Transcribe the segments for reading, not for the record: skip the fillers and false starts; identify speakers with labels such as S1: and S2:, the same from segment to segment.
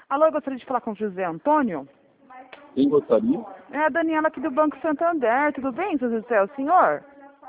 S1: Alô, eu gostaria de falar com o José Antônio.
S2: Quem gostaria?
S1: É a Daniela aqui do Banco Santander. Tudo bem, seu José? É o senhor?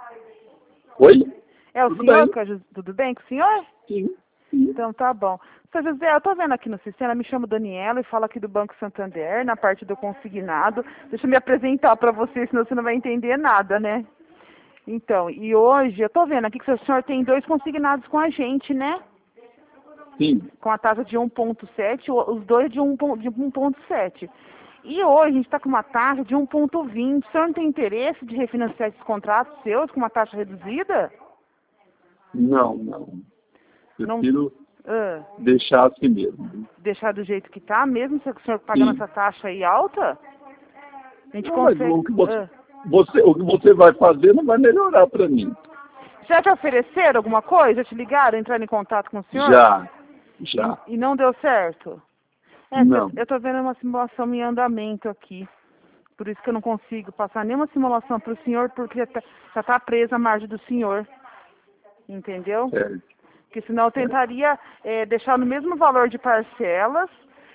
S2: Oi?
S1: É o
S2: Tudo
S1: senhor?
S2: bem?
S1: Que é tudo bem com o senhor?
S2: Sim. Sim.
S1: Então tá bom. Seu José, eu tô vendo aqui no sistema, me chamo Daniela e falo aqui do Banco Santander, na parte do consignado. Deixa eu me apresentar para você, senão você não vai entender nada, né? Então, e hoje, eu tô vendo aqui que o senhor tem 2 consignados com a gente, né?
S2: Sim.
S1: Com a taxa de 1,7, os dois de 1,7. E hoje a gente está com uma taxa de 1,20. O senhor não tem interesse de refinanciar esses contratos seus com uma taxa reduzida?
S2: Não.
S1: Não,
S2: Prefiro
S1: ah,
S2: deixar assim mesmo.
S1: deixar do jeito que está, mesmo se o senhor pagando
S2: Sim.
S1: essa taxa aí alta? A gente
S2: Não, mas
S1: consegue...
S2: o que você vai fazer não vai melhorar para mim.
S1: Já te ofereceram alguma coisa? Já te ligaram, entraram em contato com o senhor?
S2: Já.
S1: E não deu certo? É,
S2: Não.
S1: eu tô vendo uma simulação em andamento aqui. Por isso que eu não consigo passar nenhuma simulação para o senhor, porque já está presa a margem do senhor. Entendeu?
S2: Certo.
S1: Porque senão eu tentaria deixar no mesmo valor de parcelas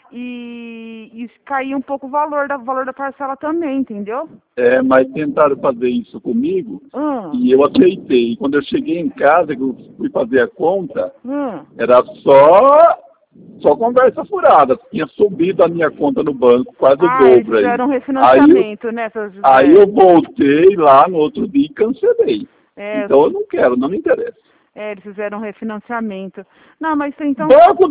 S1: e cair um pouco o valor da parcela também, entendeu?
S2: Mas tentaram fazer isso comigo
S1: Hum,
S2: e eu aceitei. Quando eu cheguei em casa, que eu fui fazer a conta,
S1: hum.
S2: era só conversa furada. Tinha subido a minha conta no banco, quase o
S1: Ah, eles
S2: dobro aí.
S1: fizeram um
S2: Aí,
S1: refinanciamento, né, seu
S2: aí
S1: José?
S2: eu voltei lá no outro dia e cancelei.
S1: É,
S2: Então eu não quero, não me interessa.
S1: eles fizeram um refinanciamento. Não, mas então...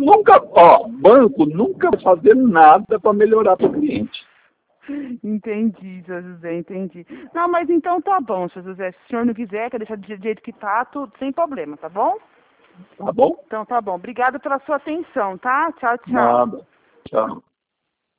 S2: Banco nunca vai fazer nada para melhorar para o cliente.
S1: Entendi, seu José, entendi. Não, mas então tá bom, seu José. Se o senhor não quiser, quer deixar do jeito que tá, tudo sem problema, tá bom?
S2: Tá bom?
S1: Então tá bom. Obrigada pela sua atenção, tá? Tchau, tchau.
S2: Nada. Tchau.